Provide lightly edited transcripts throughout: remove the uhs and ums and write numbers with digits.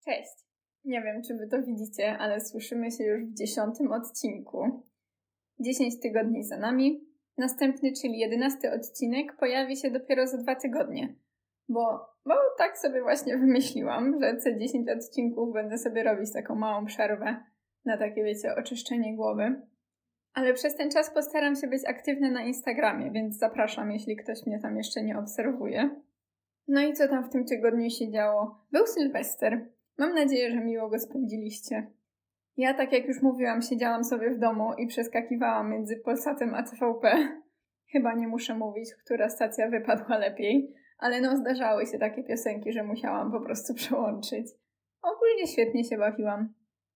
Cześć! Nie wiem, czy wy to widzicie, ale słyszymy się już w 10. odcinku. 10 tygodni za nami. Następny, czyli 11 odcinek, pojawi się dopiero za 2 tygodnie. Bo tak sobie właśnie wymyśliłam, że co 10 odcinków będę sobie robić taką małą przerwę na takie, wiecie, oczyszczenie głowy. Ale przez ten czas postaram się być aktywna na Instagramie, więc zapraszam, jeśli ktoś mnie tam jeszcze nie obserwuje. No i co tam w tym tygodniu się działo? Był Sylwester. Mam nadzieję, że miło go spędziliście. Ja, tak jak już mówiłam, siedziałam sobie w domu i przeskakiwałam między Polsatem a TVP. Chyba nie muszę mówić, która stacja wypadła lepiej, ale zdarzały się takie piosenki, że musiałam po prostu przełączyć. Ogólnie świetnie się bawiłam.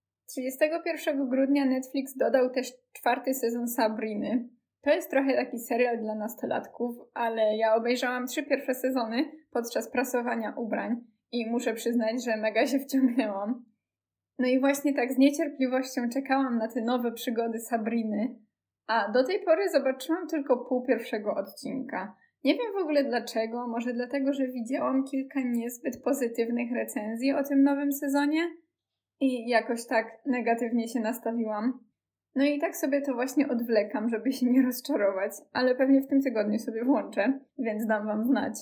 31 grudnia Netflix dodał też 4. sezon Sabriny. To jest trochę taki serial dla nastolatków, ale ja obejrzałam 3 pierwsze sezony podczas prasowania ubrań i muszę przyznać, że mega się wciągnęłam. No i właśnie tak z niecierpliwością czekałam na te nowe przygody Sabriny, a do tej pory zobaczyłam tylko pół pierwszego odcinka. Nie wiem w ogóle dlaczego, może dlatego, że widziałam kilka niezbyt pozytywnych recenzji o tym nowym sezonie i jakoś tak negatywnie się nastawiłam. No i tak sobie to właśnie odwlekam, żeby się nie rozczarować, ale pewnie w tym tygodniu sobie włączę, więc dam wam znać.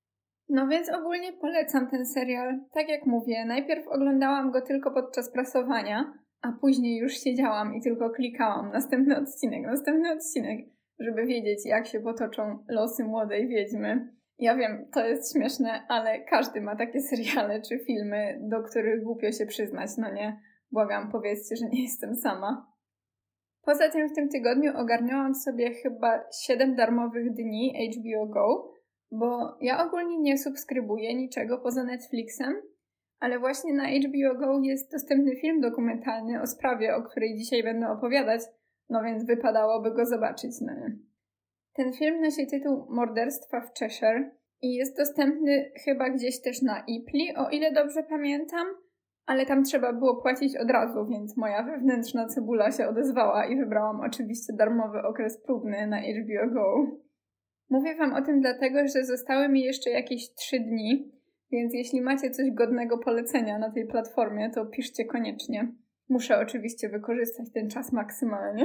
No więc ogólnie polecam ten serial. Tak jak mówię, najpierw oglądałam go tylko podczas prasowania, a później już siedziałam i tylko klikałam następny odcinek, żeby wiedzieć, jak się potoczą losy młodej wiedźmy. Ja wiem, to jest śmieszne, ale każdy ma takie seriale czy filmy, do których głupio się przyznać, no nie? Błagam, powiedzcie, że nie jestem sama. Poza tym w tym tygodniu ogarniałam sobie chyba 7 darmowych dni HBO Go, bo ja ogólnie nie subskrybuję niczego poza Netflixem, ale właśnie na HBO Go jest dostępny film dokumentalny o sprawie, o której dzisiaj będę opowiadać, no więc wypadałoby go zobaczyć, no nie. Ten film nosi tytuł Morderstwa w Cheshire i jest dostępny chyba gdzieś też na Ipli, o ile dobrze pamiętam, ale tam trzeba było płacić od razu, więc moja wewnętrzna cebula się odezwała i wybrałam oczywiście darmowy okres próbny na HBO Go. Mówię wam o tym dlatego, że zostały mi jeszcze jakieś 3 dni, więc jeśli macie coś godnego polecenia na tej platformie, to piszcie koniecznie. Muszę oczywiście wykorzystać ten czas maksymalnie.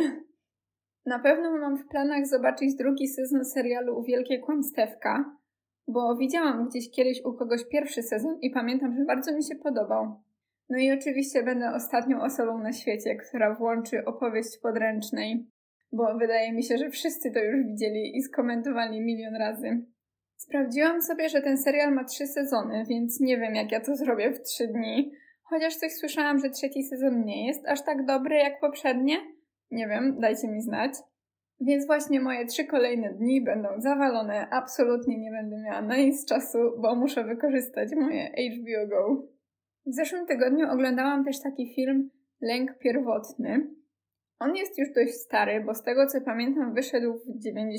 Na pewno mam w planach zobaczyć 2. sezon serialu Wielkie Kłamstewka, bo widziałam gdzieś kiedyś u kogoś 1. sezon i pamiętam, że bardzo mi się podobał. No i oczywiście będę ostatnią osobą na świecie, która włączy opowieść podręcznej, bo wydaje mi się, że wszyscy to już widzieli i skomentowali 1 000 000 razy. Sprawdziłam sobie, że ten serial ma 3 sezony, więc nie wiem, jak ja to zrobię w 3 dni. Chociaż coś słyszałam, że 3. sezon nie jest aż tak dobry jak poprzednie. Nie wiem, dajcie mi znać. Więc właśnie moje 3 kolejne dni będą zawalone. Absolutnie nie będę miała na nic czasu, bo muszę wykorzystać moje HBO Go. W zeszłym tygodniu oglądałam też taki film Lęk pierwotny. On jest już dość stary, bo z tego co pamiętam wyszedł w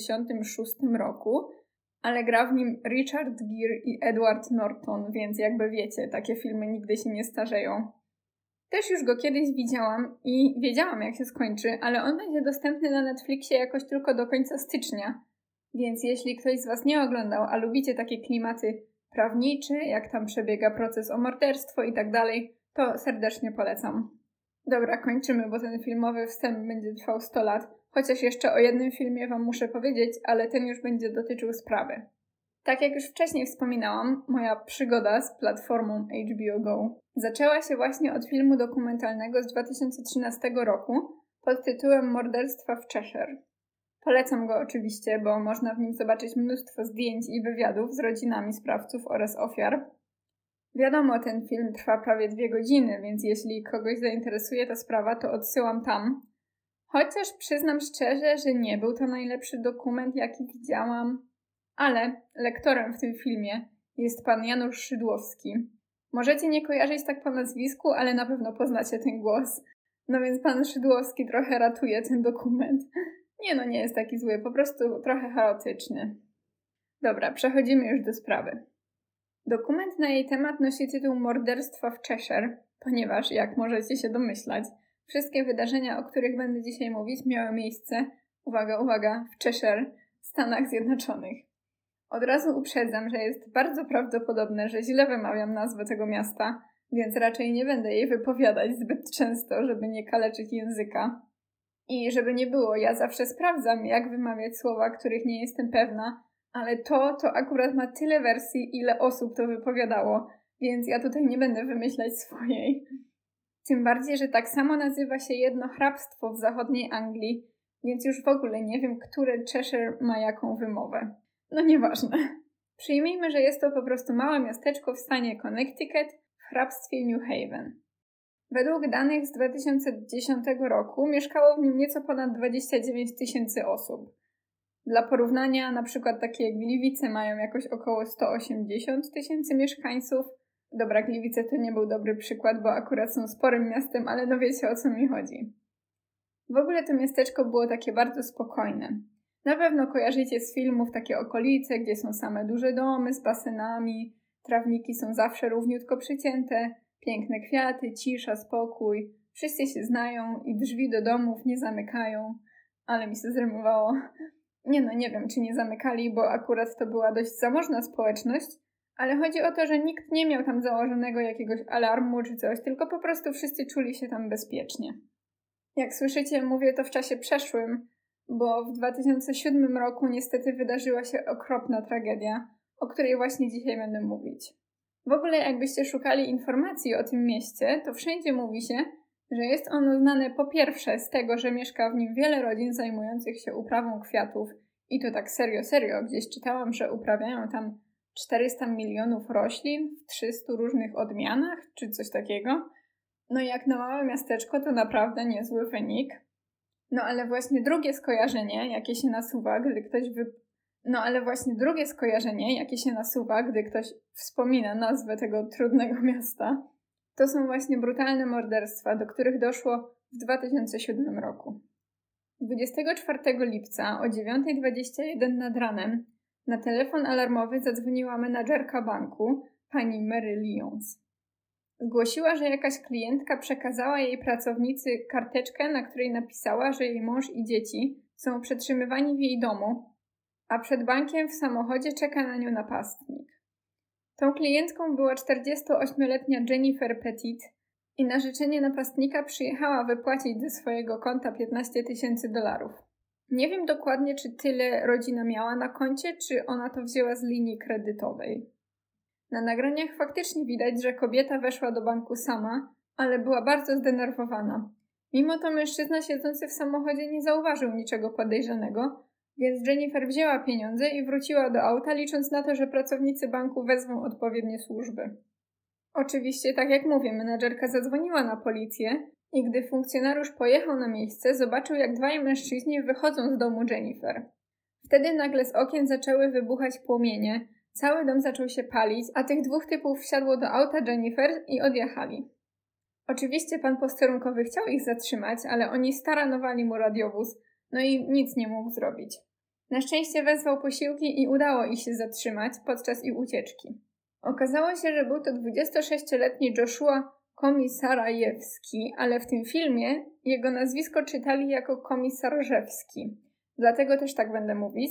1996 roku, ale gra w nim Richard Gere i Edward Norton, więc jakby wiecie, takie filmy nigdy się nie starzeją. Też już go kiedyś widziałam i wiedziałam, jak się skończy, ale on będzie dostępny na Netflixie jakoś tylko do końca stycznia. Więc jeśli ktoś z was nie oglądał, a lubicie takie klimaty prawnicze, jak tam przebiega proces o morderstwo i tak dalej, to serdecznie polecam. Dobra, kończymy, bo ten filmowy wstęp będzie trwał 100 lat. Chociaż jeszcze o jednym filmie wam muszę powiedzieć, ale ten już będzie dotyczył sprawy. Tak jak już wcześniej wspominałam, moja przygoda z platformą HBO Go zaczęła się właśnie od filmu dokumentalnego z 2013 roku pod tytułem Morderstwa w Cheshire. Polecam go oczywiście, bo można w nim zobaczyć mnóstwo zdjęć i wywiadów z rodzinami sprawców oraz ofiar. Wiadomo, ten film trwa prawie 2 godziny, więc jeśli kogoś zainteresuje ta sprawa, to odsyłam tam. Chociaż przyznam szczerze, że nie był to najlepszy dokument, jaki widziałam. Ale lektorem w tym filmie jest pan Janusz Szydłowski. Możecie nie kojarzyć tak po nazwisku, ale na pewno poznacie ten głos. No więc pan Szydłowski trochę ratuje ten dokument. Nie jest taki zły, po prostu trochę chaotyczny. Dobra, przechodzimy już do sprawy. Dokument na jej temat nosi tytuł Morderstwa w Cheshire, ponieważ, jak możecie się domyślać, wszystkie wydarzenia, o których będę dzisiaj mówić, miały miejsce, uwaga, w Cheshire, w Stanach Zjednoczonych. Od razu uprzedzam, że jest bardzo prawdopodobne, że źle wymawiam nazwę tego miasta, więc raczej nie będę jej wypowiadać zbyt często, żeby nie kaleczyć języka. I żeby nie było, ja zawsze sprawdzam, jak wymawiać słowa, których nie jestem pewna, ale to akurat ma tyle wersji, ile osób to wypowiadało, więc ja tutaj nie będę wymyślać swojej. Tym bardziej, że tak samo nazywa się jedno hrabstwo w zachodniej Anglii, więc już w ogóle nie wiem, które Cheshire ma jaką wymowę. No nieważne. Przyjmijmy, że jest to po prostu małe miasteczko w stanie Connecticut w hrabstwie New Haven. Według danych z 2010 roku mieszkało w nim nieco ponad 29 000 osób. Dla porównania, na przykład takie jak Gliwice mają jakoś około 180 000 mieszkańców. Dobra, Gliwice to nie był dobry przykład, bo akurat są sporym miastem, ale no wiecie, o co mi chodzi. W ogóle to miasteczko było takie bardzo spokojne. Na pewno kojarzycie z filmów takie okolice, gdzie są same duże domy z basenami, trawniki są zawsze równiutko przycięte, piękne kwiaty, cisza, spokój, wszyscy się znają i drzwi do domów nie zamykają, ale mi się zrymowało. Nie wiem, czy nie zamykali, bo akurat to była dość zamożna społeczność, ale chodzi o to, że nikt nie miał tam założonego jakiegoś alarmu czy coś, tylko po prostu wszyscy czuli się tam bezpiecznie. Jak słyszycie, mówię to w czasie przeszłym, bo w 2007 roku niestety wydarzyła się okropna tragedia, o której właśnie dzisiaj będę mówić. W ogóle jakbyście szukali informacji o tym mieście, to wszędzie mówi się, że jest ono znane po pierwsze z tego, że mieszka w nim wiele rodzin zajmujących się uprawą kwiatów i to tak serio, gdzieś czytałam, że uprawiają tam 400 milionów roślin w 300 różnych odmianach, czy coś takiego. No i jak na małe miasteczko to naprawdę niezły wynik. No ale właśnie drugie skojarzenie, jakie się nasuwa, gdy ktoś wspomina nazwę tego trudnego miasta, to są właśnie brutalne morderstwa, do których doszło w 2007 roku. 24 lipca o 9:21 nad ranem na telefon alarmowy zadzwoniła menadżerka banku, pani Mary Lyons. Zgłosiła, że jakaś klientka przekazała jej pracownicy karteczkę, na której napisała, że jej mąż i dzieci są przetrzymywani w jej domu, a przed bankiem w samochodzie czeka na nią napastnik. Tą klientką była 48-letnia Jennifer Petit i na życzenie napastnika przyjechała wypłacić ze swojego konta $15,000. Nie wiem dokładnie, czy tyle rodzina miała na koncie, czy ona to wzięła z linii kredytowej. Na nagraniach faktycznie widać, że kobieta weszła do banku sama, ale była bardzo zdenerwowana. Mimo to mężczyzna siedzący w samochodzie nie zauważył niczego podejrzanego, więc Jennifer wzięła pieniądze i wróciła do auta, licząc na to, że pracownicy banku wezwą odpowiednie służby. Oczywiście, tak jak mówię, menadżerka zadzwoniła na policję i gdy funkcjonariusz pojechał na miejsce, zobaczył, jak dwaj mężczyźni wychodzą z domu Jennifer. Wtedy nagle z okien zaczęły wybuchać płomienie, cały dom zaczął się palić, a tych dwóch typów wsiadło do auta Jennifer i odjechali. Oczywiście pan posterunkowy chciał ich zatrzymać, ale oni staranowali mu radiowóz, no i nic nie mógł zrobić. Na szczęście wezwał posiłki i udało ich się zatrzymać podczas ich ucieczki. Okazało się, że był to 26-letni Joshua Komisarajewski, ale w tym filmie jego nazwisko czytali jako Komisarzewski. Dlatego też tak będę mówić.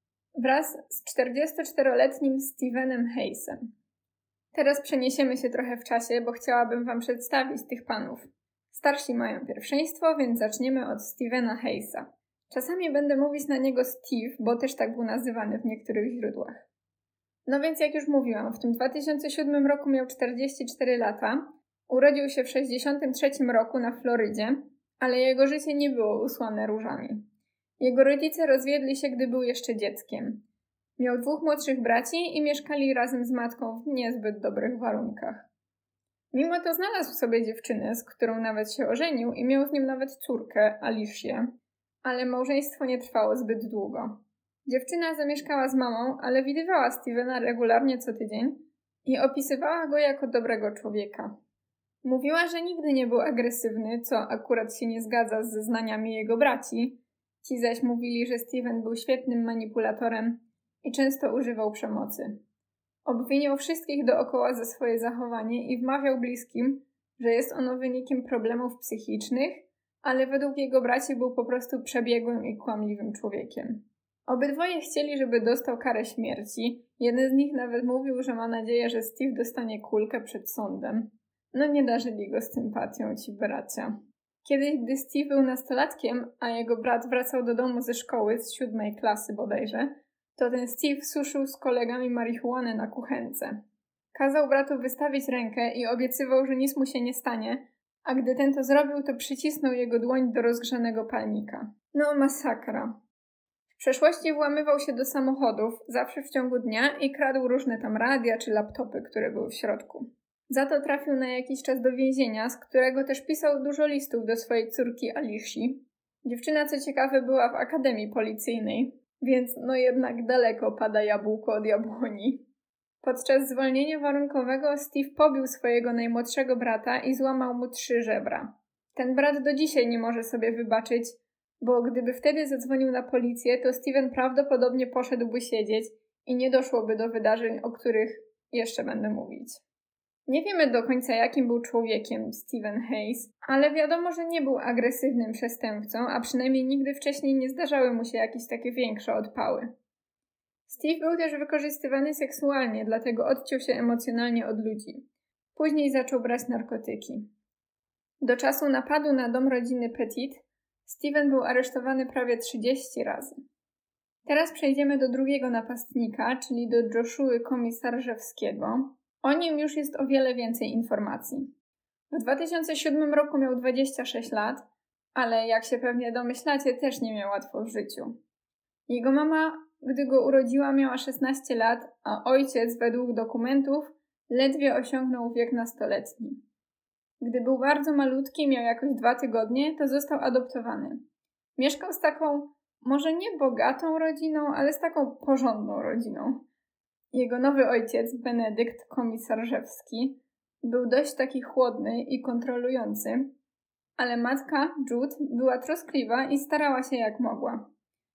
Wraz z 44-letnim Stevenem Hayesem. Teraz przeniesiemy się trochę w czasie, bo chciałabym wam przedstawić tych panów. Starsi mają pierwszeństwo, więc zaczniemy od Stevena Hayesa. Czasami będę mówić na niego Steve, bo też tak był nazywany w niektórych źródłach. No więc jak już mówiłam, w tym 2007 roku miał 44 lata, urodził się w 63 roku na Florydzie, ale jego życie nie było usłane różami. Jego rodzice rozwiedli się, gdy był jeszcze dzieckiem. Miał 2 młodszych braci i mieszkali razem z matką w niezbyt dobrych warunkach. Mimo to znalazł sobie dziewczynę, z którą nawet się ożenił i miał z nią nawet córkę, Alicię, ale małżeństwo nie trwało zbyt długo. Dziewczyna zamieszkała z mamą, ale widywała Stevena regularnie co tydzień i opisywała go jako dobrego człowieka. Mówiła, że nigdy nie był agresywny, co akurat się nie zgadza z zeznaniami jego braci. Ci zaś mówili, że Steven był świetnym manipulatorem i często używał przemocy. Obwiniał wszystkich dookoła za swoje zachowanie i wmawiał bliskim, że jest ono wynikiem problemów psychicznych, ale według jego braci był po prostu przebiegłym i kłamliwym człowiekiem. Obydwoje chcieli, żeby dostał karę śmierci. Jeden z nich nawet mówił, że ma nadzieję, że Steve dostanie kulkę przed sądem. No nie darzyli go sympatią ci bracia. Kiedyś, gdy Steve był nastolatkiem, a jego brat wracał do domu ze szkoły z 7. klasy bodajże, to ten Steve suszył z kolegami marihuanę na kuchence. Kazał bratu wystawić rękę i obiecywał, że nic mu się nie stanie, a gdy ten to zrobił, to przycisnął jego dłoń do rozgrzanego palnika. No masakra. W przeszłości włamywał się do samochodów, zawsze w ciągu dnia i kradł różne tam radia czy laptopy, które były w środku. Za to trafił na jakiś czas do więzienia, z którego też pisał dużo listów do swojej córki Alicji. Dziewczyna, co ciekawe, była w akademii policyjnej, więc no jednak daleko pada jabłko od jabłoni. Podczas zwolnienia warunkowego Steve pobił swojego najmłodszego brata i złamał mu 3 żebra. Ten brat do dzisiaj nie może sobie wybaczyć, bo gdyby wtedy zadzwonił na policję, to Steven prawdopodobnie poszedłby siedzieć i nie doszłoby do wydarzeń, o których jeszcze będę mówić. Nie wiemy do końca, jakim był człowiekiem Stephen Hayes, ale wiadomo, że nie był agresywnym przestępcą, a przynajmniej nigdy wcześniej nie zdarzały mu się jakieś takie większe odpały. Steve był też wykorzystywany seksualnie, dlatego odciął się emocjonalnie od ludzi. Później zaczął brać narkotyki. Do czasu napadu na dom rodziny Petit Steven był aresztowany prawie 30 razy. Teraz przejdziemy do drugiego napastnika, czyli do Joshua Komisarzewskiego. O nim już jest o wiele więcej informacji. W 2007 roku miał 26 lat, ale jak się pewnie domyślacie, też nie miał łatwo w życiu. Jego mama, gdy go urodziła, miała 16 lat, a ojciec, według dokumentów, ledwie osiągnął wiek nastoletni. Gdy był bardzo malutki, miał jakoś 2 tygodnie, to został adoptowany. Mieszkał z taką, może nie bogatą rodziną, ale z taką porządną rodziną. Jego nowy ojciec, Benedykt Komisarzewski, był dość taki chłodny i kontrolujący, ale matka, Jude, była troskliwa i starała się jak mogła.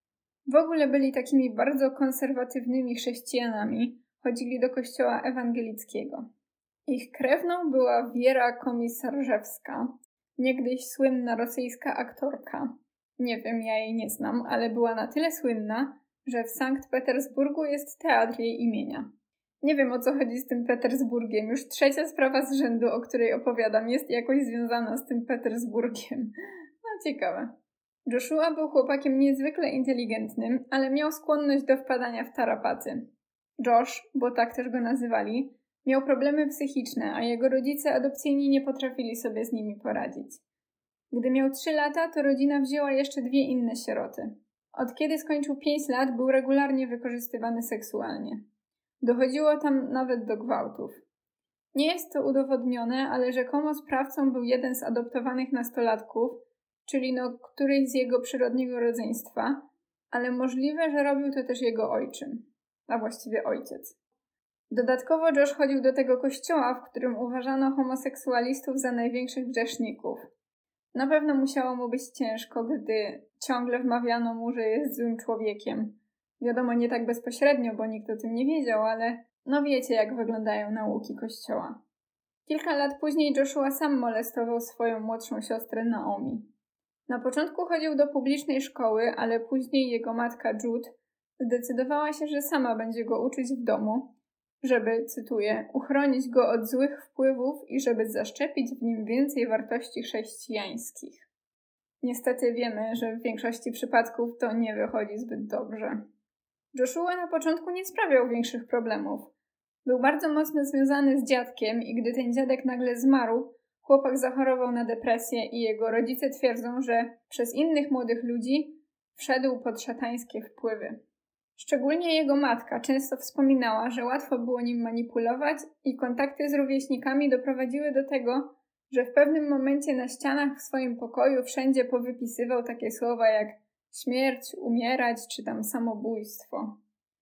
W ogóle byli takimi bardzo konserwatywnymi chrześcijanami, chodzili do kościoła ewangelickiego. Ich krewną była Wiera Komisarzewska, niegdyś słynna rosyjska aktorka. Nie wiem, ja jej nie znam, ale była na tyle słynna, że w Sankt Petersburgu jest teatr jej imienia. Nie wiem, o co chodzi z tym Petersburgiem. Już 3. sprawa z rzędu, o której opowiadam, jest jakoś związana z tym Petersburgiem. No ciekawe. Joshua był chłopakiem niezwykle inteligentnym, ale miał skłonność do wpadania w tarapaty. Josh, bo tak też go nazywali, miał problemy psychiczne, a jego rodzice adopcyjni nie potrafili sobie z nimi poradzić. Gdy miał 3 lata, to rodzina wzięła jeszcze 2 inne sieroty. Od kiedy skończył 5 lat, był regularnie wykorzystywany seksualnie. Dochodziło tam nawet do gwałtów. Nie jest to udowodnione, ale rzekomo sprawcą był jeden z adoptowanych nastolatków, czyli któryś z jego przyrodniego rodzeństwa, ale możliwe, że robił to też jego ojczym, a właściwie ojciec. Dodatkowo Josh chodził do tego kościoła, w którym uważano homoseksualistów za największych grzeszników. Na pewno musiało mu być ciężko, gdy ciągle wmawiano mu, że jest złym człowiekiem. Wiadomo, nie tak bezpośrednio, bo nikt o tym nie wiedział, ale no wiecie, jak wyglądają nauki kościoła. Kilka lat później Joshua sam molestował swoją młodszą siostrę Naomi. Na początku chodził do publicznej szkoły, ale później jego matka Jude zdecydowała się, że sama będzie go uczyć w domu, żeby, cytuję, uchronić go od złych wpływów i żeby zaszczepić w nim więcej wartości chrześcijańskich. Niestety wiemy, że w większości przypadków to nie wychodzi zbyt dobrze. Joshua na początku nie sprawiał większych problemów. Był bardzo mocno związany z dziadkiem i gdy ten dziadek nagle zmarł, chłopak zachorował na depresję i jego rodzice twierdzą, że przez innych młodych ludzi wszedł pod szatańskie wpływy. Szczególnie jego matka często wspominała, że łatwo było nim manipulować i kontakty z rówieśnikami doprowadziły do tego, że w pewnym momencie na ścianach w swoim pokoju wszędzie powypisywał takie słowa jak śmierć, umierać czy tam samobójstwo.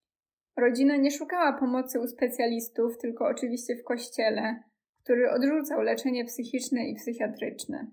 Rodzina nie szukała pomocy u specjalistów, tylko oczywiście w kościele, który odrzucał leczenie psychiczne i psychiatryczne.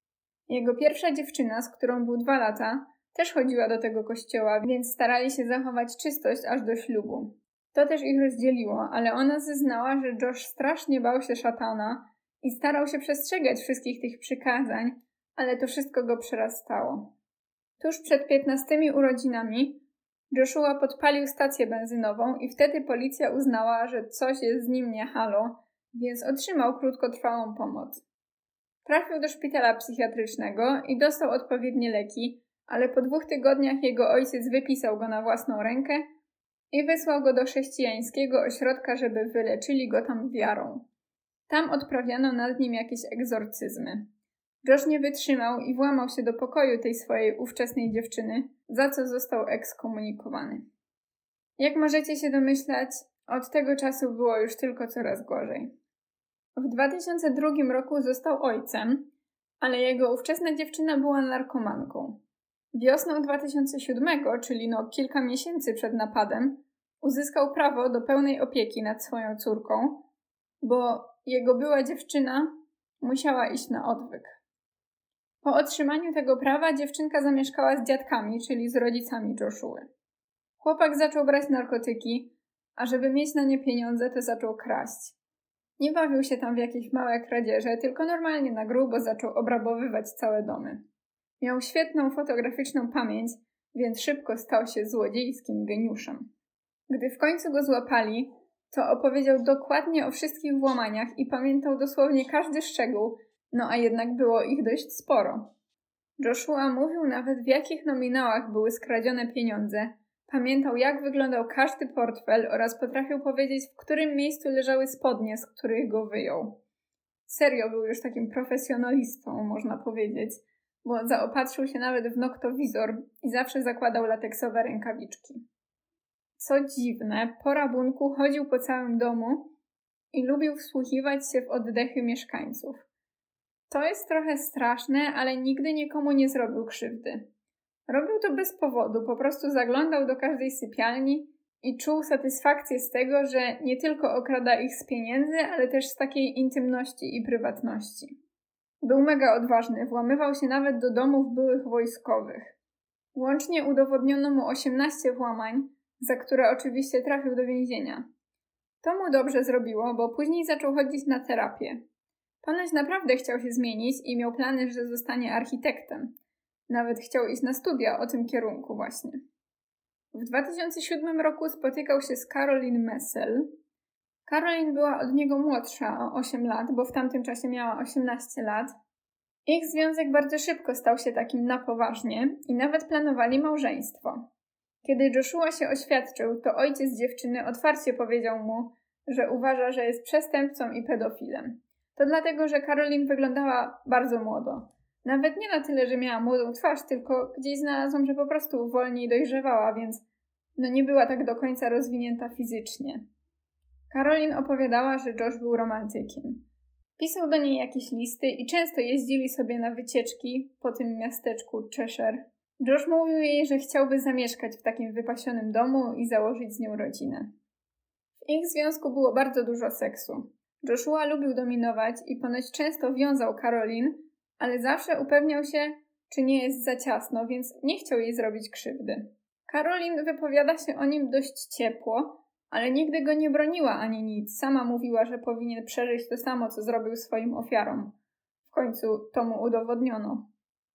Jego pierwsza dziewczyna, z którą był 2 lata, też chodziła do tego kościoła, więc starali się zachować czystość aż do ślubu. To też ich rozdzieliło, ale ona zeznała, że Josh strasznie bał się szatana i starał się przestrzegać wszystkich tych przykazań, ale to wszystko go przerastało. Tuż przed 15 urodzinami Joshua podpalił stację benzynową i wtedy policja uznała, że coś jest z nim nie halo, więc otrzymał krótkotrwałą pomoc. Trafił do szpitala psychiatrycznego i dostał odpowiednie leki, ale po 2 tygodniach jego ojciec wypisał go na własną rękę i wysłał go do chrześcijańskiego ośrodka, żeby wyleczyli go tam wiarą. Tam odprawiano nad nim jakieś egzorcyzmy. Josh nie wytrzymał i włamał się do pokoju tej swojej ówczesnej dziewczyny, za co został ekskomunikowany. Jak możecie się domyślać, od tego czasu było już tylko coraz gorzej. W 2002 roku został ojcem, ale jego ówczesna dziewczyna była narkomanką. Wiosną 2007, czyli kilka miesięcy przed napadem, uzyskał prawo do pełnej opieki nad swoją córką, bo jego była dziewczyna musiała iść na odwyk. Po otrzymaniu tego prawa dziewczynka zamieszkała z dziadkami, czyli z rodzicami Joshua. Chłopak zaczął brać narkotyki, a żeby mieć na nie pieniądze, to zaczął kraść. Nie bawił się tam w jakieś małe kradzieże, tylko normalnie na grubo zaczął obrabowywać całe domy. Miał świetną fotograficzną pamięć, więc szybko stał się złodziejskim geniuszem. Gdy w końcu go złapali, to opowiedział dokładnie o wszystkich włamaniach i pamiętał dosłownie każdy szczegół, a jednak było ich dość sporo. Joshua mówił nawet, w jakich nominałach były skradzione pieniądze, pamiętał, jak wyglądał każdy portfel oraz potrafił powiedzieć, w którym miejscu leżały spodnie, z których go wyjął. Serio był już takim profesjonalistą, można powiedzieć, bo zaopatrzył się nawet w noktowizor i zawsze zakładał lateksowe rękawiczki. Co dziwne, po rabunku chodził po całym domu i lubił wsłuchiwać się w oddechy mieszkańców. To jest trochę straszne, ale nigdy nikomu nie zrobił krzywdy. Robił to bez powodu, po prostu zaglądał do każdej sypialni i czuł satysfakcję z tego, że nie tylko okrada ich z pieniędzy, ale też z takiej intymności i prywatności. Był mega odważny, włamywał się nawet do domów byłych wojskowych. Łącznie udowodniono mu 18 włamań, za które oczywiście trafił do więzienia. To mu dobrze zrobiło, bo później zaczął chodzić na terapię. Ponoć naprawdę chciał się zmienić i miał plany, że zostanie architektem. Nawet chciał iść na studia o tym kierunku właśnie. W 2007 roku spotykał się z Caroline Messel. Caroline była od niego młodsza o 8 lat, bo w tamtym czasie miała 18 lat. Ich związek bardzo szybko stał się takim na poważnie i nawet planowali małżeństwo. Kiedy Joshua się oświadczył, to ojciec dziewczyny otwarcie powiedział mu, że uważa, że jest przestępcą i pedofilem. To dlatego, że Caroline wyglądała bardzo młodo. Nawet nie na tyle, że miała młodą twarz, tylko gdzieś znalazłam, że po prostu wolniej dojrzewała, więc nie była tak do końca rozwinięta fizycznie. Caroline opowiadała, że Josh był romantykiem. Pisał do niej jakieś listy i często jeździli sobie na wycieczki po tym miasteczku Cheshire. Josh mówił jej, że chciałby zamieszkać w takim wypasionym domu i założyć z nią rodzinę. W ich związku było bardzo dużo seksu. Joshua lubił dominować i ponoć często wiązał Caroline, ale zawsze upewniał się, czy nie jest za ciasno, więc nie chciał jej zrobić krzywdy. Caroline wypowiada się o nim dość ciepło, ale nigdy go nie broniła ani nic. Sama mówiła, że powinien przeżyć to samo, co zrobił swoim ofiarom. W końcu to mu udowodniono.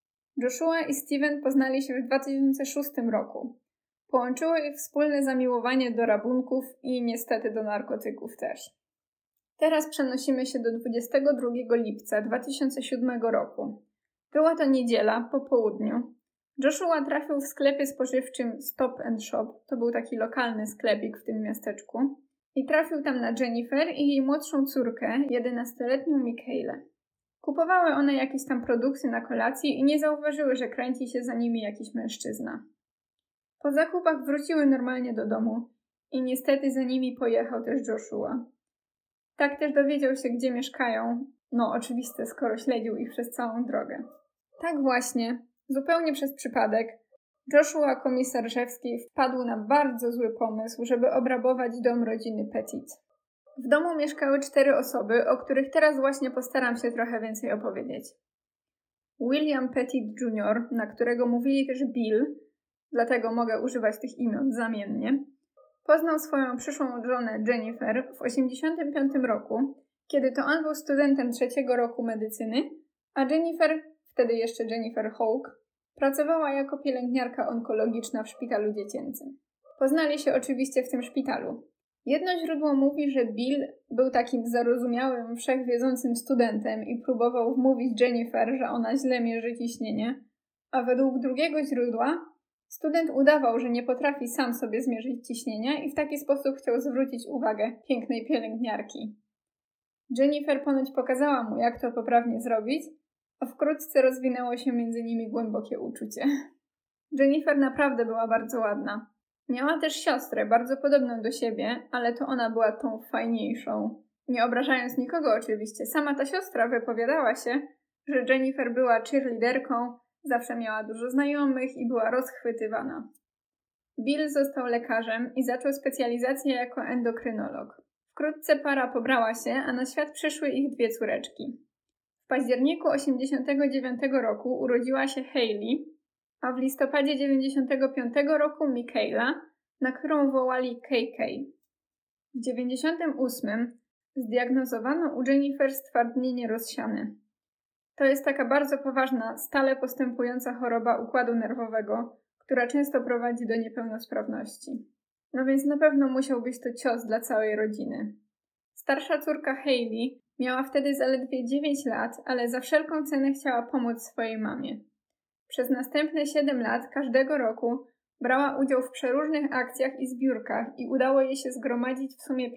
Joshua i Steven poznali się w 2006 roku. Połączyło ich wspólne zamiłowanie do rabunków i niestety do narkotyków też. Teraz przenosimy się do 22 lipca 2007 roku. Była to niedziela, po południu. Joshua trafił w sklepie spożywczym Stop & Shop, to był taki lokalny sklepik w tym miasteczku, i trafił tam na Jennifer i jej młodszą córkę, 11-letnią Michaelę. Kupowały one jakieś tam produkty na kolację i nie zauważyły, że kręci się za nimi jakiś mężczyzna. Po zakupach wróciły normalnie do domu i niestety za nimi pojechał też Joshua. Tak też dowiedział się, gdzie mieszkają. Oczywiste, skoro śledził ich przez całą drogę. Tak właśnie, zupełnie przez przypadek, Joshua Komisarżewski wpadł na bardzo zły pomysł, żeby obrabować dom rodziny Petit. W domu mieszkały 4 osoby, o których teraz właśnie postaram się trochę więcej opowiedzieć. William Petit Jr., na którego mówili też Bill, dlatego mogę używać tych imion zamiennie, poznał swoją przyszłą żonę Jennifer w 1985 roku, kiedy to on był studentem 3. roku medycyny, a Jennifer, wtedy jeszcze Jennifer Hawke, pracowała jako pielęgniarka onkologiczna w szpitalu dziecięcym. Poznali się oczywiście w tym szpitalu. Jedno źródło mówi, że Bill był takim zarozumiałym, wszechwiedzącym studentem i próbował wmówić Jennifer, że ona źle mierzy ciśnienie, a według drugiego źródła student udawał, że nie potrafi sam sobie zmierzyć ciśnienia i w taki sposób chciał zwrócić uwagę pięknej pielęgniarki. Jennifer ponoć pokazała mu, jak to poprawnie zrobić, a wkrótce rozwinęło się między nimi głębokie uczucie. Jennifer naprawdę była bardzo ładna. Miała też siostrę, bardzo podobną do siebie, ale to ona była tą fajniejszą. Nie obrażając nikogo oczywiście, sama ta siostra wypowiadała się, że Jennifer była cheerleaderką, zawsze miała dużo znajomych i była rozchwytywana. Bill został lekarzem i zaczął specjalizację jako endokrynolog. Wkrótce para pobrała się, a na świat przyszły ich 2 córeczki. W październiku 1989 roku urodziła się Hayley, a w listopadzie 1995 roku Michaela, na którą wołali KK. W 1998 zdiagnozowano u Jennifer stwardnienie rozsiane. To jest taka bardzo poważna, stale postępująca choroba układu nerwowego, która często prowadzi do niepełnosprawności. No więc na pewno musiał być to cios dla całej rodziny. Starsza córka Hayley miała wtedy zaledwie 9 lat, ale za wszelką cenę chciała pomóc swojej mamie. Przez następne 7 lat każdego roku brała udział w przeróżnych akcjach i zbiórkach i udało jej się zgromadzić w sumie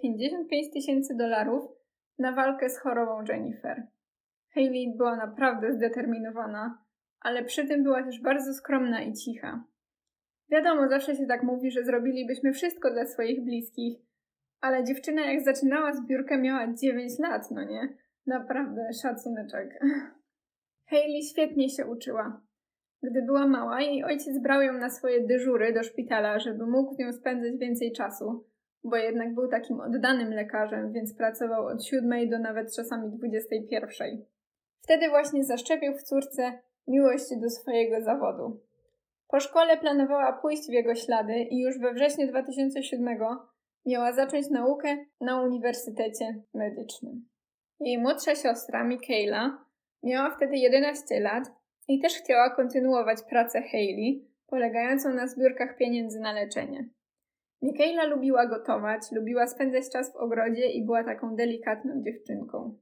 $55,000 na walkę z chorobą Jennifer. Hayley była naprawdę zdeterminowana, ale przy tym była też bardzo skromna i cicha. Wiadomo, zawsze się tak mówi, że zrobilibyśmy wszystko dla swoich bliskich, ale dziewczyna jak zaczynała zbiórkę miała 9 lat, no nie? Naprawdę szacuneczek. Hayley świetnie się uczyła. Gdy była mała, jej ojciec brał ją na swoje dyżury do szpitala, żeby mógł z nią spędzać więcej czasu, bo jednak był takim oddanym lekarzem, więc pracował od 7 do nawet czasami 21. Wtedy właśnie zaszczepił w córce miłość do swojego zawodu. Po szkole planowała pójść w jego ślady i już we wrześniu 2007 miała zacząć naukę na Uniwersytecie Medycznym. Jej młodsza siostra, Michaela, miała wtedy 11 lat i też chciała kontynuować pracę Hayley, polegającą na zbiórkach pieniędzy na leczenie. Michaela lubiła gotować, lubiła spędzać czas w ogrodzie i była taką delikatną dziewczynką.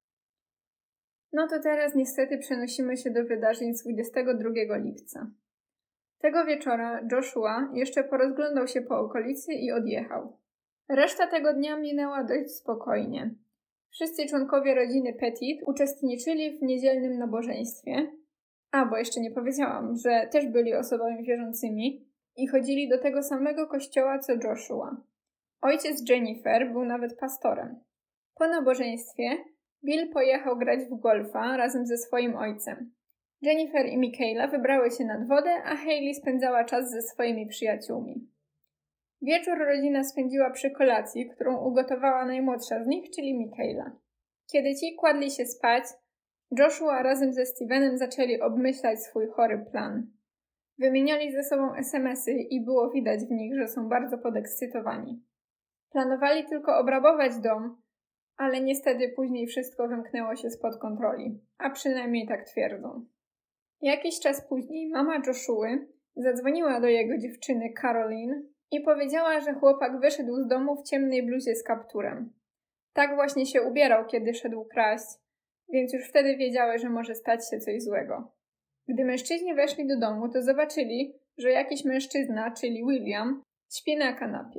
No to teraz niestety przenosimy się do wydarzeń z 22 lipca. Tego wieczora Joshua jeszcze porozglądał się po okolicy i odjechał. Reszta tego dnia minęła dość spokojnie. Wszyscy członkowie rodziny Petit uczestniczyli w niedzielnym nabożeństwie, bo jeszcze nie powiedziałam, że też byli osobami wierzącymi i chodzili do tego samego kościoła co Joshua. Ojciec Jennifer był nawet pastorem. Po nabożeństwie Bill pojechał grać w golfa razem ze swoim ojcem. Jennifer i Michaela wybrały się nad wodę, a Hayley spędzała czas ze swoimi przyjaciółmi. Wieczór rodzina spędziła przy kolacji, którą ugotowała najmłodsza z nich, czyli Michaela. Kiedy ci kładli się spać, Joshua razem ze Stevenem zaczęli obmyślać swój chory plan. Wymieniali ze sobą SMS-y i było widać w nich, że są bardzo podekscytowani. Planowali tylko obrabować dom, ale niestety później wszystko wymknęło się spod kontroli, a przynajmniej tak twierdzą. Jakiś czas później mama Joshuły zadzwoniła do jego dziewczyny Caroline i powiedziała, że chłopak wyszedł z domu w ciemnej bluzie z kapturem. Tak właśnie się ubierał, kiedy szedł kraść, więc już wtedy wiedziały, że może stać się coś złego. Gdy mężczyźni weszli do domu, to zobaczyli, że jakiś mężczyzna, czyli William, śpi na kanapie.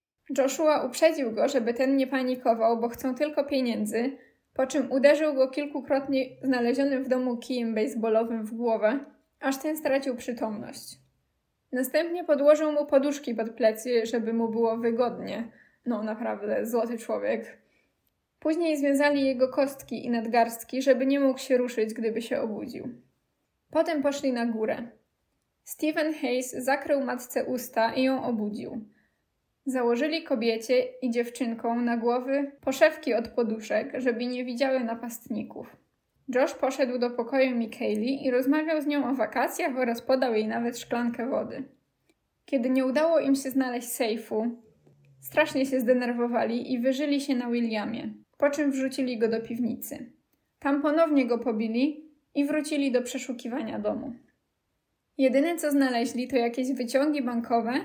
Joshua uprzedził go, żeby ten nie panikował, bo chcą tylko pieniędzy, po czym uderzył go kilkukrotnie znalezionym w domu kijem baseballowym w głowę, aż ten stracił przytomność. Następnie podłożył mu poduszki pod plecy, żeby mu było wygodnie. No naprawdę, złoty człowiek. Później związali jego kostki i nadgarstki, żeby nie mógł się ruszyć, gdyby się obudził. Potem poszli na górę. Stephen Hayes zakrył matce usta i ją obudził. Założyli kobiecie i dziewczynkom na głowy poszewki od poduszek, żeby nie widziały napastników. Josh poszedł do pokoju Michaeli i rozmawiał z nią o wakacjach oraz podał jej nawet szklankę wody. Kiedy nie udało im się znaleźć sejfu, strasznie się zdenerwowali i wyżyli się na Williamie, po czym wrzucili go do piwnicy. Tam ponownie go pobili i wrócili do przeszukiwania domu. Jedyne co znaleźli to jakieś wyciągi bankowe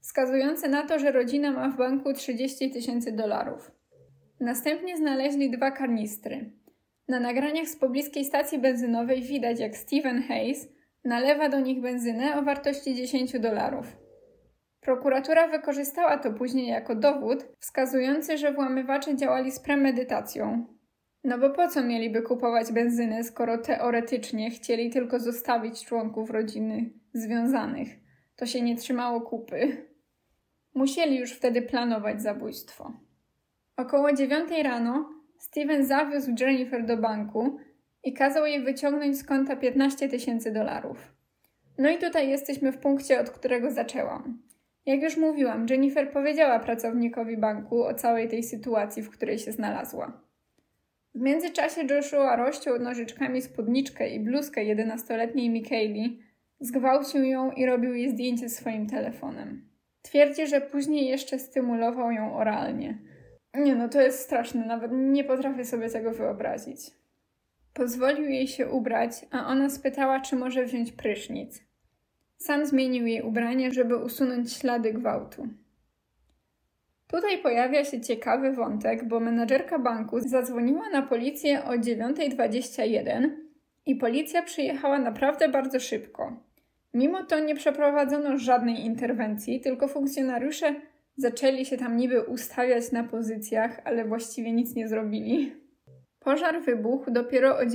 wskazujące na to, że rodzina ma w banku $30,000. Następnie znaleźli 2 karnistry. Na nagraniach z pobliskiej stacji benzynowej widać, jak Stephen Hayes nalewa do nich benzynę o wartości $10. Prokuratura wykorzystała to później jako dowód wskazujący, że włamywacze działali z premedytacją. No bo po co mieliby kupować benzynę, skoro teoretycznie chcieli tylko zostawić członków rodziny związanych? To się nie trzymało kupy. Musieli już wtedy planować zabójstwo. Około 9 rano Steven zawiózł Jennifer do banku i kazał jej wyciągnąć z konta $15,000. No i tutaj jesteśmy w punkcie, od którego zaczęłam. Jak już mówiłam, Jennifer powiedziała pracownikowi banku o całej tej sytuacji, w której się znalazła. W międzyczasie Joshua rozciął nożyczkami spódniczkę i bluzkę 11-letniej Michaeli, zgwałcił ją i robił jej zdjęcie swoim telefonem. Twierdzi, że później jeszcze stymulował ją oralnie. Nie no, to jest straszne, nawet nie potrafię sobie tego wyobrazić. Pozwolił jej się ubrać, a ona spytała, czy może wziąć prysznic. Sam zmienił jej ubranie, żeby usunąć ślady gwałtu. Tutaj pojawia się ciekawy wątek, bo menadżerka banku zadzwoniła na policję o 9:21 i policja przyjechała naprawdę bardzo szybko. Mimo to nie przeprowadzono żadnej interwencji, tylko funkcjonariusze zaczęli się tam niby ustawiać na pozycjach, ale właściwie nic nie zrobili. Pożar wybuchł dopiero o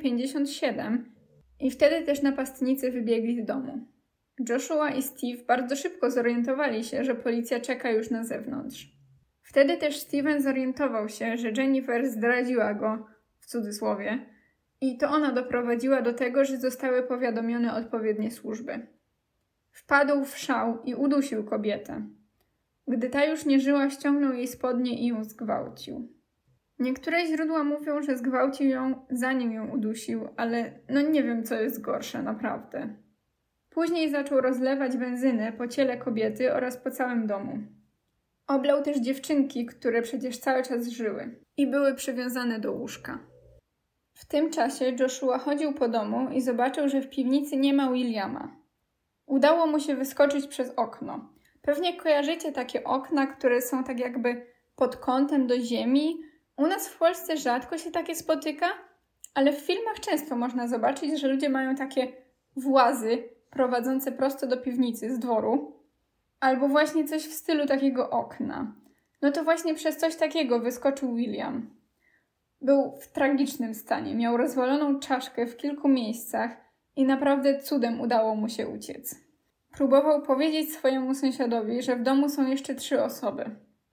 9:57 i wtedy też napastnicy wybiegli z domu. Joshua i Steve bardzo szybko zorientowali się, że policja czeka już na zewnątrz. Wtedy też Steven zorientował się, że Jennifer zdradziła go, w cudzysłowie, i to ona doprowadziła do tego, że zostały powiadomione odpowiednie służby. Wpadł w szał i udusił kobietę. Gdy ta już nie żyła, ściągnął jej spodnie i ją zgwałcił. Niektóre źródła mówią, że zgwałcił ją, zanim ją udusił, ale nie wiem, co jest gorsze, naprawdę. Później zaczął rozlewać benzynę po ciele kobiety oraz po całym domu. Oblał też dziewczynki, które przecież cały czas żyły i były przywiązane do łóżka. W tym czasie Joshua chodził po domu i zobaczył, że w piwnicy nie ma Williama. Udało mu się wyskoczyć przez okno. Pewnie kojarzycie takie okna, które są tak jakby pod kątem do ziemi. U nas w Polsce rzadko się takie spotyka, ale w filmach często można zobaczyć, że ludzie mają takie włazy prowadzące prosto do piwnicy z dworu, albo właśnie coś w stylu takiego okna. No to właśnie przez coś takiego wyskoczył William. Był w tragicznym stanie, miał rozwaloną czaszkę w kilku miejscach i naprawdę cudem udało mu się uciec. Próbował powiedzieć swojemu sąsiadowi, że w domu są jeszcze 3 osoby.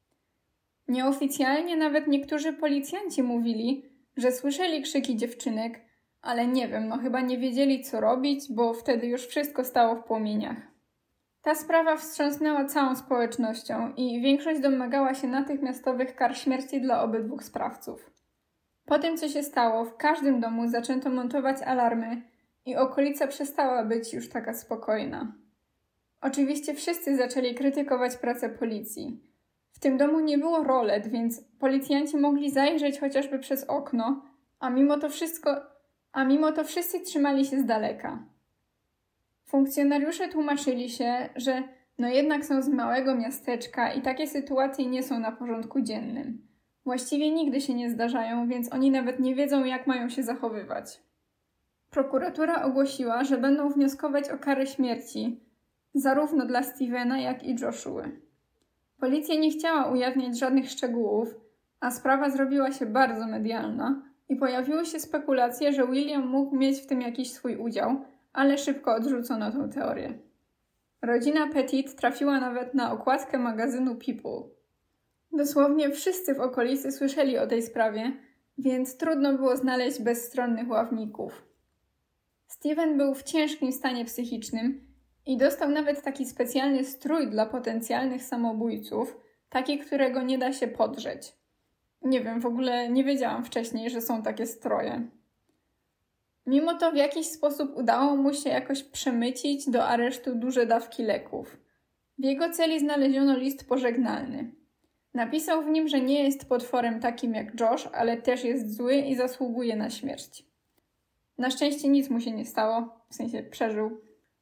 Nieoficjalnie nawet niektórzy policjanci mówili, że słyszeli krzyki dziewczynek, ale nie wiem, chyba nie wiedzieli co robić, bo wtedy już wszystko stało w płomieniach. Ta sprawa wstrząsnęła całą społecznością i większość domagała się natychmiastowych kar śmierci dla obydwu sprawców. Po tym, co się stało, w każdym domu zaczęto montować alarmy i okolica przestała być już taka spokojna. Oczywiście wszyscy zaczęli krytykować pracę policji. W tym domu nie było rolet, więc policjanci mogli zajrzeć chociażby przez okno, a mimo to wszyscy trzymali się z daleka. Funkcjonariusze tłumaczyli się, że jednak są z małego miasteczka i takie sytuacje nie są na porządku dziennym. Właściwie nigdy się nie zdarzają, więc oni nawet nie wiedzą, jak mają się zachowywać. Prokuratura ogłosiła, że będą wnioskować o karę śmierci, zarówno dla Stevena, jak i Joshua. Policja nie chciała ujawniać żadnych szczegółów, a sprawa zrobiła się bardzo medialna i pojawiły się spekulacje, że William mógł mieć w tym jakiś swój udział, ale szybko odrzucono tę teorię. Rodzina Petit trafiła nawet na okładkę magazynu People. Dosłownie wszyscy w okolicy słyszeli o tej sprawie, więc trudno było znaleźć bezstronnych ławników. Steven był w ciężkim stanie psychicznym i dostał nawet taki specjalny strój dla potencjalnych samobójców, taki, którego nie da się podrzeć. Nie wiem, w ogóle nie wiedziałam wcześniej, że są takie stroje. Mimo to w jakiś sposób udało mu się jakoś przemycić do aresztu duże dawki leków. W jego celi znaleziono list pożegnalny. Napisał w nim, że nie jest potworem takim jak Josh, ale też jest zły i zasługuje na śmierć. Na szczęście nic mu się nie stało, w sensie przeżył.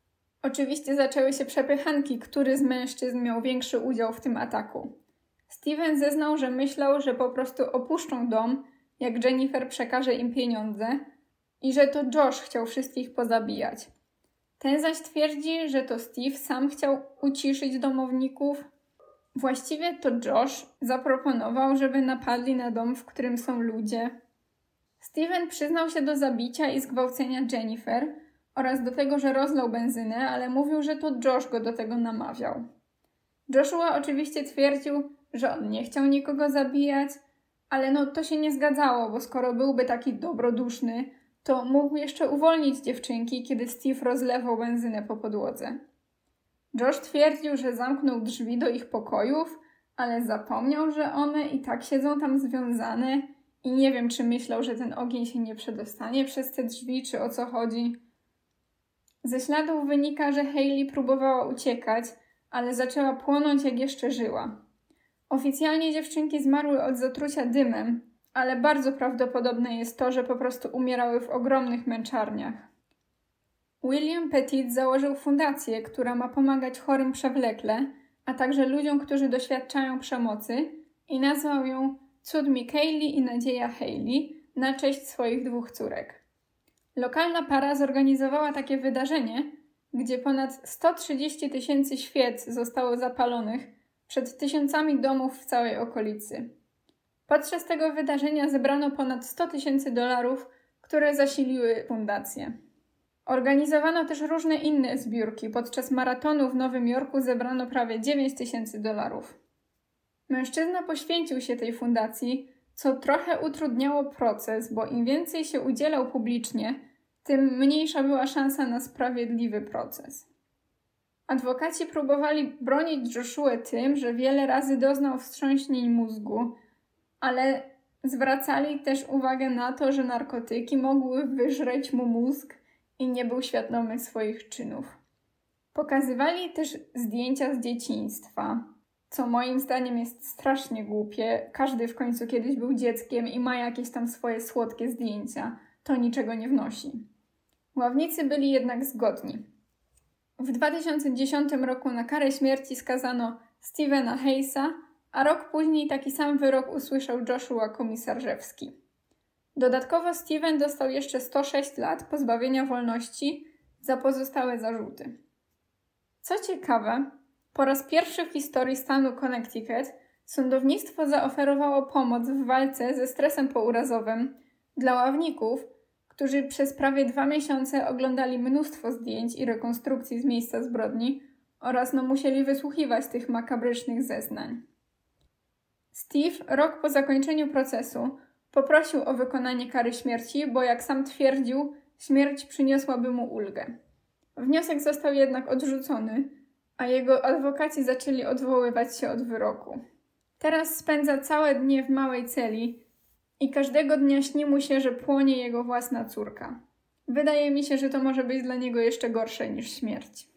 Oczywiście zaczęły się przepychanki, który z mężczyzn miał większy udział w tym ataku. Steven zeznał, że myślał, że po prostu opuszczą dom, jak Jennifer przekaże im pieniądze i że to Josh chciał wszystkich pozabijać. Ten zaś twierdzi, że to Steve sam chciał uciszyć domowników. Właściwie to Josh zaproponował, żeby napadli na dom, w którym są ludzie. Steven przyznał się do zabicia i zgwałcenia Jennifer oraz do tego, że rozlał benzynę, ale mówił, że to Josh go do tego namawiał. Joshua oczywiście twierdził, że on nie chciał nikogo zabijać, ale to się nie zgadzało, bo skoro byłby taki dobroduszny, to mógł jeszcze uwolnić dziewczynki, kiedy Steve rozlewał benzynę po podłodze. Josh twierdził, że zamknął drzwi do ich pokojów, ale zapomniał, że one i tak siedzą tam związane i nie wiem, czy myślał, że ten ogień się nie przedostanie przez te drzwi, czy o co chodzi. Ze śladów wynika, że Hayley próbowała uciekać, ale zaczęła płonąć, jak jeszcze żyła. Oficjalnie dziewczynki zmarły od zatrucia dymem, ale bardzo prawdopodobne jest to, że po prostu umierały w ogromnych męczarniach. William Petit założył fundację, która ma pomagać chorym przewlekle, a także ludziom, którzy doświadczają przemocy i nazwał ją Cud Michaeli i Nadzieja Hayley na cześć swoich 2 córek. Lokalna para zorganizowała takie wydarzenie, gdzie ponad 130 000 świec zostało zapalonych przed tysiącami domów w całej okolicy. Podczas tego wydarzenia zebrano ponad $100,000, które zasiliły fundację. Organizowano też różne inne zbiórki. Podczas maratonu w Nowym Jorku zebrano prawie $9,000. Mężczyzna poświęcił się tej fundacji, co trochę utrudniało proces, bo im więcej się udzielał publicznie, tym mniejsza była szansa na sprawiedliwy proces. Adwokaci próbowali bronić Joshua tym, że wiele razy doznał wstrząśnień mózgu, ale zwracali też uwagę na to, że narkotyki mogły wyżreć mu mózg i nie był świadomy swoich czynów. Pokazywali też zdjęcia z dzieciństwa, co moim zdaniem jest strasznie głupie. Każdy w końcu kiedyś był dzieckiem i ma jakieś tam swoje słodkie zdjęcia. To niczego nie wnosi. Ławnicy byli jednak zgodni. W 2010 roku na karę śmierci skazano Stevena Hayesa, a rok później taki sam wyrok usłyszał Joshua Komisarzewski. Dodatkowo Steven dostał jeszcze 106 lat pozbawienia wolności za pozostałe zarzuty. Co ciekawe, po raz pierwszy w historii stanu Connecticut sądownictwo zaoferowało pomoc w walce ze stresem pourazowym dla ławników, którzy przez prawie 2 miesiące oglądali mnóstwo zdjęć i rekonstrukcji z miejsca zbrodni oraz musieli wysłuchiwać tych makabrycznych zeznań. Steve rok po zakończeniu procesu poprosił o wykonanie kary śmierci, bo jak sam twierdził, śmierć przyniosłaby mu ulgę. Wniosek został jednak odrzucony, a jego adwokaci zaczęli odwoływać się od wyroku. Teraz spędza całe dnie w małej celi i każdego dnia śni mu się, że płonie jego własna córka. Wydaje mi się, że to może być dla niego jeszcze gorsze niż śmierć.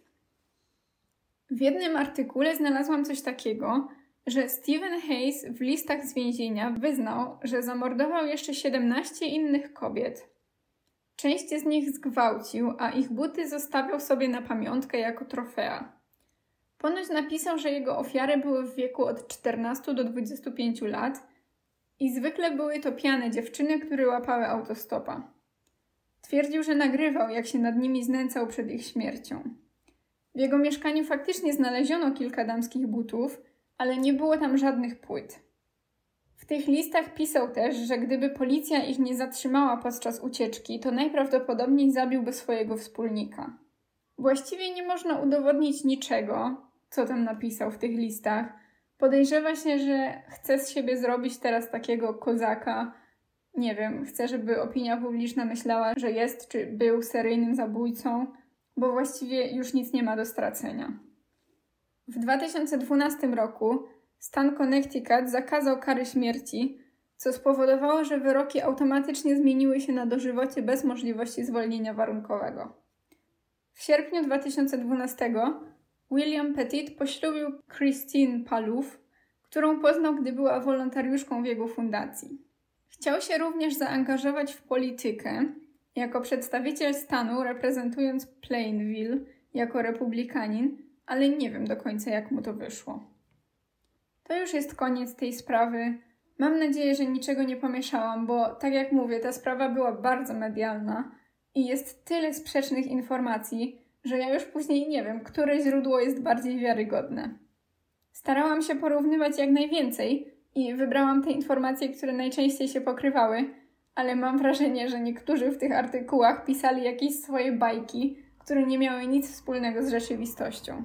W jednym artykule znalazłam coś takiego, że Stephen Hayes w listach z więzienia wyznał, że zamordował jeszcze 17 innych kobiet. Część z nich zgwałcił, a ich buty zostawiał sobie na pamiątkę jako trofea. Ponoć napisał, że jego ofiary były w wieku od 14 do 25 lat i zwykle były to pijane dziewczyny, które łapały autostopa. Twierdził, że nagrywał, jak się nad nimi znęcał przed ich śmiercią. W jego mieszkaniu faktycznie znaleziono kilka damskich butów, ale nie było tam żadnych płyt. W tych listach pisał też, że gdyby policja ich nie zatrzymała podczas ucieczki, to najprawdopodobniej zabiłby swojego wspólnika. Właściwie nie można udowodnić niczego, co tam napisał w tych listach. Podejrzewa się, że chce z siebie zrobić teraz takiego kozaka. Nie wiem, chce, żeby opinia publiczna myślała, że jest czy był seryjnym zabójcą, bo właściwie już nic nie ma do stracenia. W 2012 roku stan Connecticut zakazał kary śmierci, co spowodowało, że wyroki automatycznie zmieniły się na dożywocie bez możliwości zwolnienia warunkowego. W sierpniu 2012 William Petit poślubił Christine Palouf, którą poznał, gdy była wolontariuszką w jego fundacji. Chciał się również zaangażować w politykę jako przedstawiciel stanu reprezentując Plainville jako republikanin, ale nie wiem do końca, jak mu to wyszło. To już jest koniec tej sprawy. Mam nadzieję, że niczego nie pomieszałam, bo tak jak mówię, ta sprawa była bardzo medialna i jest tyle sprzecznych informacji, że ja już później nie wiem, które źródło jest bardziej wiarygodne. Starałam się porównywać jak najwięcej i wybrałam te informacje, które najczęściej się pokrywały, ale mam wrażenie, że niektórzy w tych artykułach pisali jakieś swoje bajki, które nie miały nic wspólnego z rzeczywistością.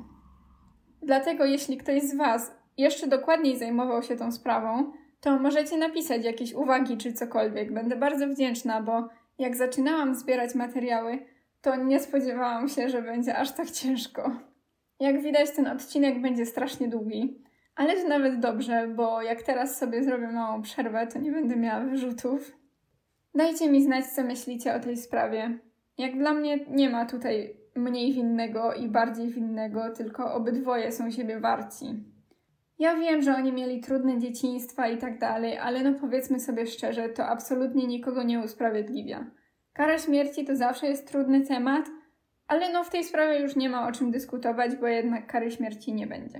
Dlatego jeśli ktoś z Was jeszcze dokładniej zajmował się tą sprawą, to możecie napisać jakieś uwagi czy cokolwiek. Będę bardzo wdzięczna, bo jak zaczynałam zbierać materiały, to nie spodziewałam się, że będzie aż tak ciężko. Jak widać, ten odcinek będzie strasznie długi, ale to nawet dobrze, bo jak teraz sobie zrobię małą przerwę, to nie będę miała wyrzutów. Dajcie mi znać, co myślicie o tej sprawie. Jak dla mnie nie ma tutaj mniej winnego i bardziej winnego, tylko obydwoje są siebie warci. Ja wiem, że oni mieli trudne dzieciństwa i tak dalej, ale no powiedzmy sobie szczerze, to absolutnie nikogo nie usprawiedliwia. Kara śmierci to zawsze jest trudny temat, ale no w tej sprawie już nie ma o czym dyskutować, bo jednak kary śmierci nie będzie.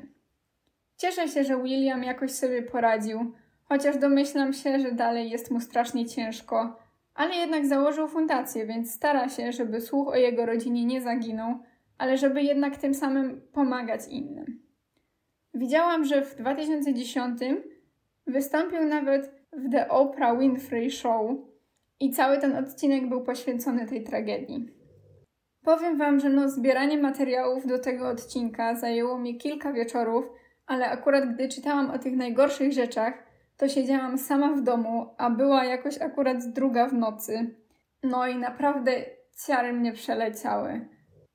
Cieszę się, że William jakoś sobie poradził, chociaż domyślam się, że dalej jest mu strasznie ciężko, ale jednak założył fundację, więc stara się, żeby słuch o jego rodzinie nie zaginął, ale żeby jednak tym samym pomagać innym. Widziałam, że w 2010 wystąpił nawet w The Oprah Winfrey Show i cały ten odcinek był poświęcony tej tragedii. Powiem wam, że zbieranie materiałów do tego odcinka zajęło mi kilka wieczorów, ale akurat gdy czytałam o tych najgorszych rzeczach, to siedziałam sama w domu, a była jakoś akurat 2 w nocy. No i naprawdę ciary mnie przeleciały.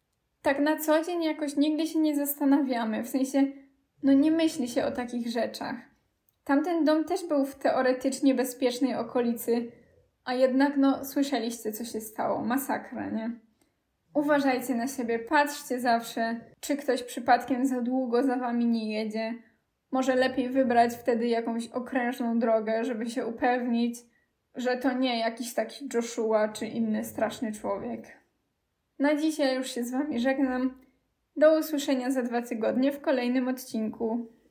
Tak na co dzień jakoś nigdy się nie zastanawiamy, w sensie nie myśli się o takich rzeczach. Tamten dom też był w teoretycznie bezpiecznej okolicy, a jednak słyszeliście, co się stało. Masakra, nie? Uważajcie na siebie, patrzcie zawsze, czy ktoś przypadkiem za długo za wami nie jedzie. Może lepiej wybrać wtedy jakąś okrężną drogę, żeby się upewnić, że to nie jakiś taki Joshua czy inny straszny człowiek. Na dzisiaj już się z wami żegnam. Do usłyszenia za 2 tygodnie w kolejnym odcinku.